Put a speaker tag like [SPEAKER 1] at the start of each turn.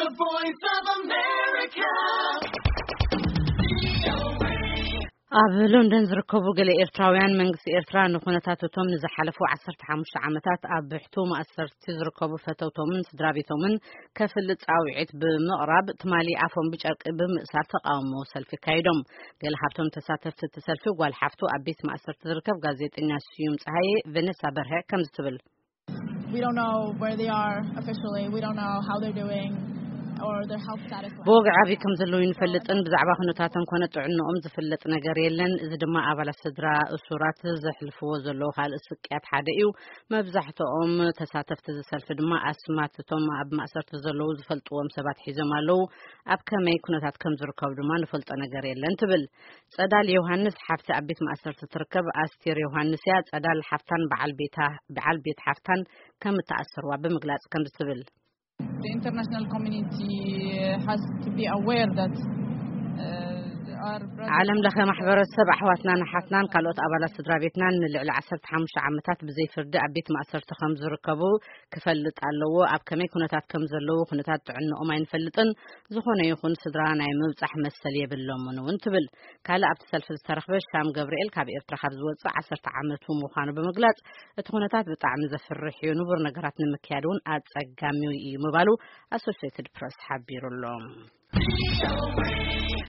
[SPEAKER 1] The Voice of America.
[SPEAKER 2] ኣብ ሎንደን ዝርከቡ ገለ ኤርትራውያን መንግስቲ ኤርትራ ንኹነታቶም ንዝሓለፉ 15 ዓመታት ኣብ ብሕቱ ማእሰርቲ ዝርከቡ ፈተውቶምን ስድራቤቶምን ከፍልጥ ጻውዒት ብምቕራብ ትማሊ ኣፎም ብጨርቂ ብምእሳር ተቃውሞ ሰልፊ ካይዶም ገለ ካብቶም ተሳተፍቲ ሰልፊ ጓል ሓፍቱ ኣብ ቤት ማእሰርቲ ዝርከብ ጋዜጠኛ ስዩም ፀሃዬ ቬነሳ በርሀ ከም ዝትብል
[SPEAKER 3] We don't know where they are officially. We don't know how they're doing.
[SPEAKER 2] بوغ عبي كم زلوين فلتن بزعبا خنوتاتن كونه طعنهم زفلت ነገር የለን እዚ ድማ ኣባላት ስድራ እሱራት ዘሕልፍዎ ዘለው ካልእ ስቅያት ሓደ እዩ መብዛሕትኦም ተሳተፍቲ ዝሰልፍ ድማ ኣስማትቶም ኣብ ማእሰርቲ ዘለው ዝፈልጥዎም ሰባት ሒዞም ኣለው ኣብ ከመይ ኩነታት ከም ዝርከቡ ድማ ንፈልጦ ነገር የለን ትብል ጸዳል ዮሐንስ ሓፍቲ ኣብ ቤት ማእሰርቲ ትርከብ ኣስቴር ዮሐንስ ያ ጸዳል ሓፍታን በዓል ቤት ሓፍታን ከም ተኣስርዋ ብምግላጽ ከም ዝትብል
[SPEAKER 3] The international community has to be aware that
[SPEAKER 2] ዓለም ለኸ ማሕበረሰብ ኣሕዋትና ናሓትናን ካልኦት ኣባላት ስድራቤትናን ንልዕሊ 15 ዓመታት ብዘይ ፍርዲ ኣብ ቤት ማእሰርቲ ከም ዝርከቡ ክፈልጥ ኣለዎ ኣብ ከመይ ኩነታት ከም ዘለው ኩነታት ጥዕንኦም ኣይንፈልጥን ዝኾነ ይኹን ስድራ ናይ ምብጻሕ መሰል የብሎምን እውን ትብል ካልእ ኣብቲ ሰልፊ ዝተረኽበ ሻም ገብርኤል ካብ ኤርትራ ካብ ዝወጽእ 10 ዓመቱ ምዃኑ ብምግላጽ እቲ ኩነታት ብጣዕሚ ዘፍርሕ እዩ ንቡር ነገራት ንምክያድ እውን ኣጸጋሚ እዩ ምባሉ ኣሶሲየትድ ፕሬስ ሓቢሩሎም